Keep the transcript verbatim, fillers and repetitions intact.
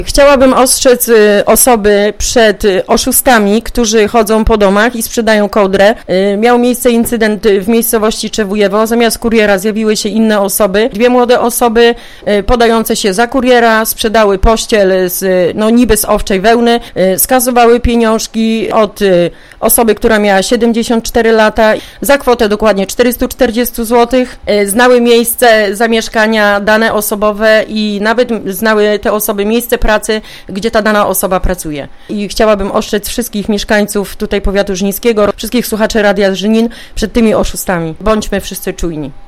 Chciałabym ostrzec osoby przed oszustami, którzy chodzą po domach i sprzedają kołdrę. Miał miejsce incydent w miejscowości Czewujewo. Zamiast kuriera zjawiły się inne osoby. Dwie młode osoby podające się za kuriera sprzedały pościel z, no niby z owczej wełny, skasowały pieniążki od osoby, która miała siedemdziesiąt cztery lata za kwotę dokładnie czterysta czterdzieści złotych. Znały miejsce zamieszkania, dane osobowe i nawet znały te osoby miejsce pracy, gdzie ta dana osoba pracuje. I chciałabym ostrzec wszystkich mieszkańców tutaj powiatu żnińskiego, wszystkich słuchaczy Radia Żnin przed tymi oszustami. Bądźmy wszyscy czujni.